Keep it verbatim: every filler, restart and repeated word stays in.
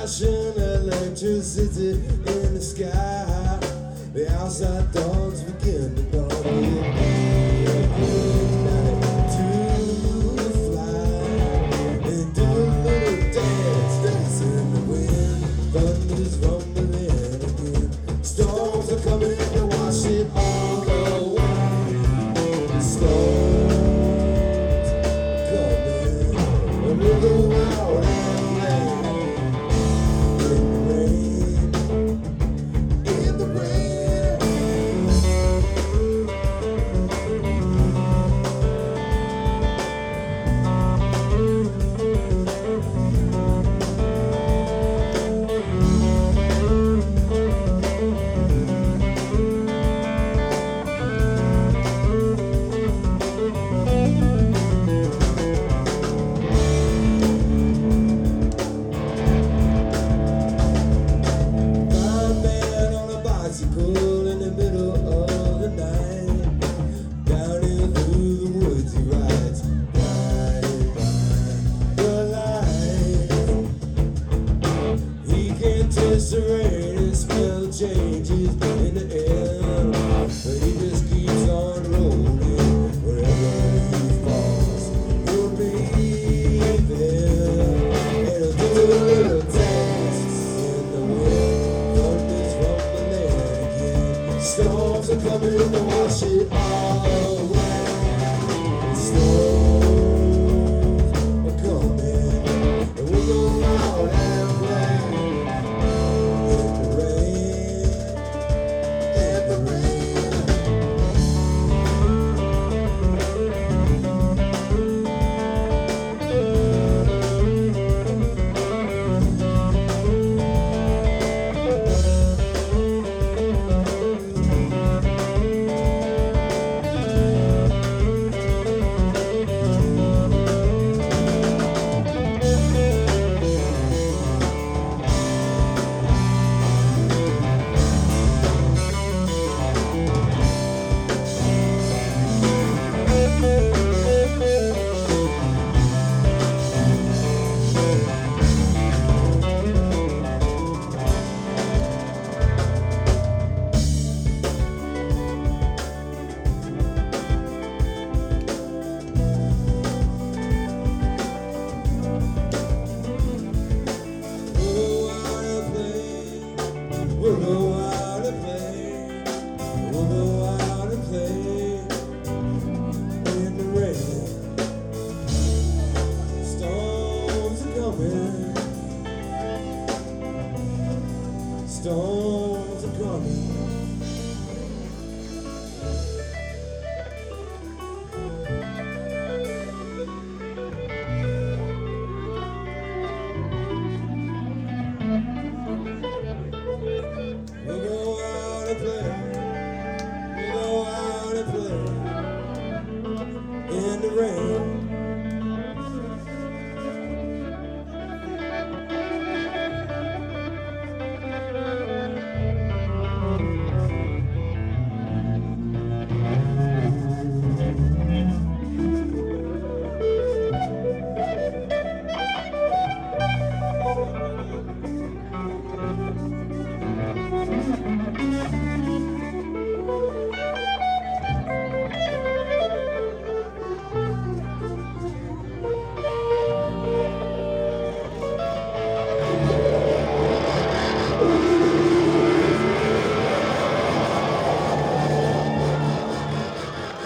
flashing electricity in the sky. The outside dogs begin to bark. Midnight to fly and do a little dance, dance in the wind. Thunder's rumbling again. Storms are coming to wash it all away. The storms coming, we'll go out and play in the rain, in the rain. In the middle of the night, down in through the woods he rides, right by the light. He can taste the rain and smell changes in the air, but he just keeps on rolling. Wherever he falls, he'll be there, and he'll do a little dance in the wind. Thunder's rumbling. Storms are coming to wash it all away. Storms are coming, and we'll go out and play in the rain, in the rain. We'll go out and play, we'll go out and play in the rain. Storms are coming, storms